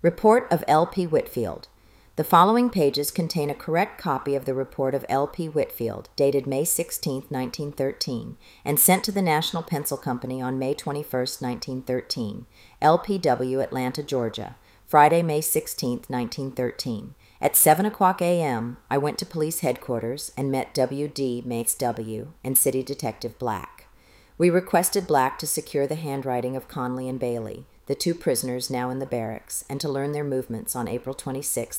Report of L.P. Whitfield. The following pages contain a correct copy of the report of L.P. Whitfield, dated May 16, 1913, and sent to the National Pencil Company on May 21, 1913, LPW, Atlanta, Georgia, Friday, May 16, 1913. At 7 o'clock a.m., I went to police headquarters and met W.D. Mates W. and City Detective Black. We requested Black to secure the handwriting of Conley and Bailey, the two prisoners now in the barracks, and to learn their movements on April 26,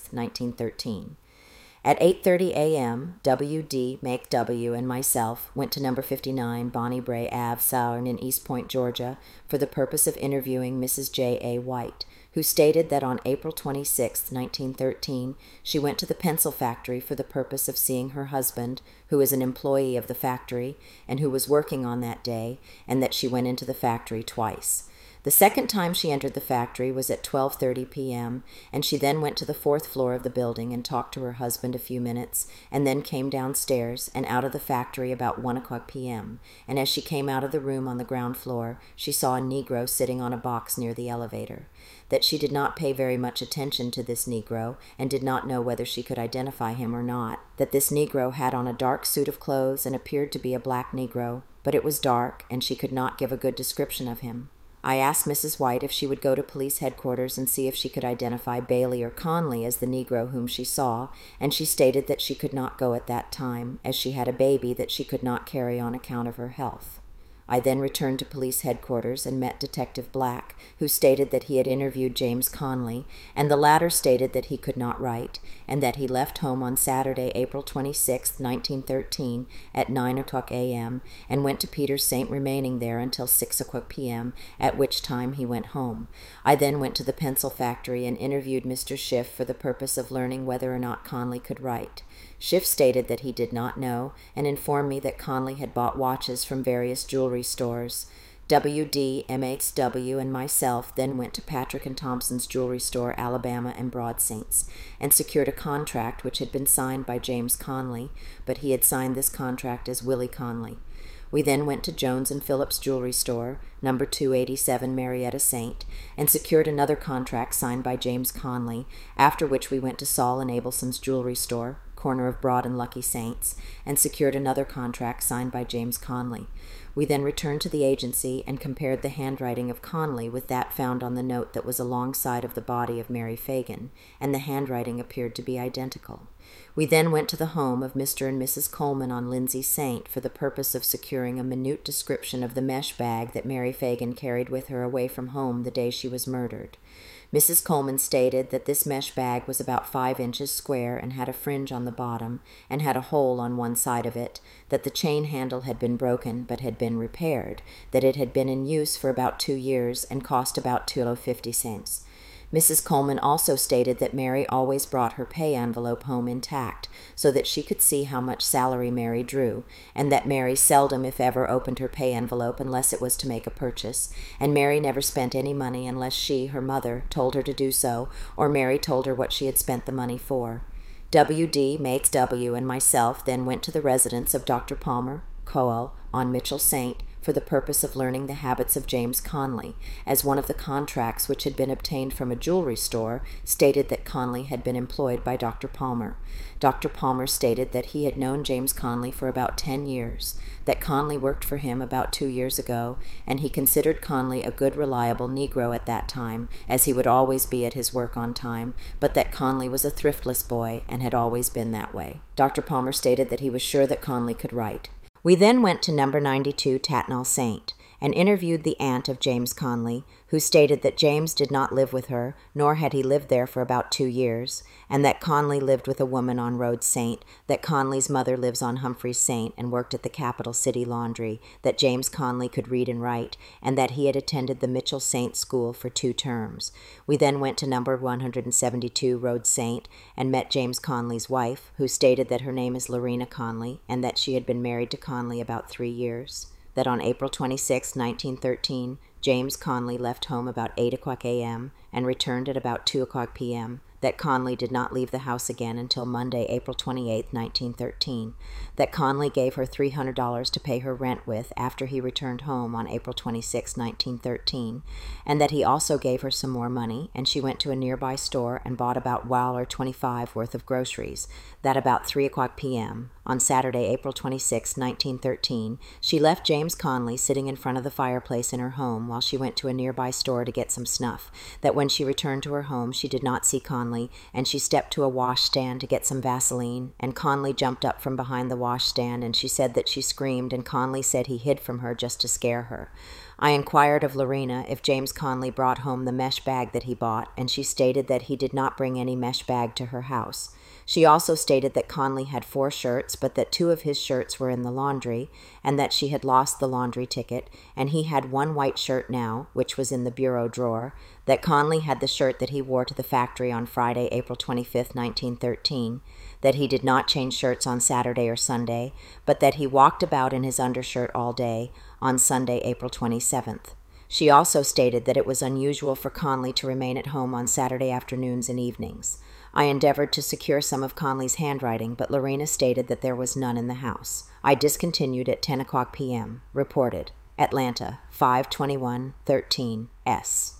1913. At 8:30 a.m., W.D., Make W., and myself went to number 59 Bonnie Bray Ave, Southern in East Point, Georgia, for the purpose of interviewing Mrs. J.A. White, who stated that on April 26, 1913, she went to the pencil factory for the purpose of seeing her husband, who is an employee of the factory and who was working on that day, and that she went into the factory twice. The second time she entered the factory was at 12:30 p.m., and she then went to the fourth floor of the building and talked to her husband a few minutes, and then came downstairs and out of the factory about 1 o'clock p.m., and as she came out of the room on the ground floor, she saw a Negro sitting on a box near the elevator. That she did not pay very much attention to this Negro, and did not know whether she could identify him or not. That this Negro had on a dark suit of clothes and appeared to be a black Negro, but it was dark, and she could not give a good description of him. I asked Mrs. White if she would go to police headquarters and see if she could identify Bailey or Conley as the Negro whom she saw, and she stated that she could not go at that time, as she had a baby that she could not carry on account of her health. I then returned to police headquarters and met Detective Black, who stated that he had interviewed James Conley, and the latter stated that he could not write, and that he left home on Saturday, April 26, 1913, at 9 o'clock a.m., and went to Peter's Saint, remaining there until 6 o'clock p.m., at which time he went home. I then went to the pencil factory and interviewed Mr. Schiff for the purpose of learning whether or not Conley could write. Schiff stated that he did not know, and informed me that Conley had bought watches from various jewelry stores. W.D., M.H.W., and myself then went to Patrick and Thompson's jewelry store, Alabama and Broad Saints, and secured a contract which had been signed by James Conley, but he had signed this contract as Willie Conley. We then went to Jones and Phillips Jewelry Store, number 287 Marietta Saint, and secured another contract signed by James Conley, after which we went to Saul and Abelson's Jewelry Store, corner of Broad and Lucky Saints, and secured another contract signed by James Conley. We then returned to the agency and compared the handwriting of Conley with that found on the note that was alongside of the body of Mary Fagan, and the handwriting appeared to be identical. We then went to the home of Mr. and Mrs. Coleman on Lindsay Saint for the purpose of securing a minute description of the mesh bag that Mary Fagan carried with her away from home the day she was murdered. Mrs. Coleman stated that this mesh bag was about 5 inches square and had a fringe on the bottom and had a hole on one side of it, that the chain handle had been broken but had been repaired, that it had been in use for about 2 years and cost about $2.50. Mrs. Coleman also stated that Mary always brought her pay envelope home intact, so that she could see how much salary Mary drew, and that Mary seldom, if ever, opened her pay envelope unless it was to make a purchase, and Mary never spent any money unless she, her mother, told her to do so, or Mary told her what she had spent the money for. W.D., Mates W., and myself then went to the residence of Dr. Palmer, Coel, on Mitchell Saint, for the purpose of learning the habits of James Conley, as one of the contracts which had been obtained from a jewelry store stated that Conley had been employed by Dr. Palmer. Dr. Palmer stated that he had known James Conley for about 10 years, that Conley worked for him about 2 years ago, and he considered Conley a good, reliable Negro at that time, as he would always be at his work on time, but that Conley was a thriftless boy and had always been that way. Dr. Palmer stated that he was sure that Conley could write. We then went to number 92 Tatnall Saint and interviewed the aunt of James Conley, who stated that James did not live with her, nor had he lived there for about 2 years, and that Conley lived with a woman on Road Saint, that Conley's mother lives on Humphreys Saint and worked at the Capital City Laundry, that James Conley could read and write, and that he had attended the Mitchell Saint School for 2 terms. We then went to number 172 Road Saint and met James Conley's wife, who stated that her name is Lorena Conley, and that she had been married to Conley about 3 years. That on April 26, 1913, James Conley left home about 8 o'clock a.m. and returned at about 2 o'clock p.m., that Conley did not leave the house again until Monday, April 28, 1913, that Conley gave her $300 to pay her rent with after he returned home on April 26, 1913, and that he also gave her some more money, and she went to a nearby store and bought about $1.25 worth of groceries, that about 3 o'clock p.m., on Saturday, April 26, 1913, she left James Conley sitting in front of the fireplace in her home while she went to a nearby store to get some snuff, that when she returned to her home she did not see Conley, and she stepped to a washstand to get some Vaseline, and Conley jumped up from behind the washstand, and she said that she screamed, and Conley said he hid from her just to scare her. I inquired of Lorena if James Conley brought home the mesh bag that he bought, and she stated that he did not bring any mesh bag to her house. She also stated that Conley had 4 shirts, but that 2 of his shirts were in the laundry, and that she had lost the laundry ticket, and he had 1 white shirt now, which was in the bureau drawer, that Conley had the shirt that he wore to the factory on Friday, April 25, 1913, that he did not change shirts on Saturday or Sunday, but that he walked about in his undershirt all day on Sunday, April 27th. She also stated that it was unusual for Conley to remain at home on Saturday afternoons and evenings. I endeavored to secure some of Conley's handwriting, but Lorena stated that there was none in the house. I discontinued at 10 o'clock p.m. Reported. Atlanta, 5/21/13 S.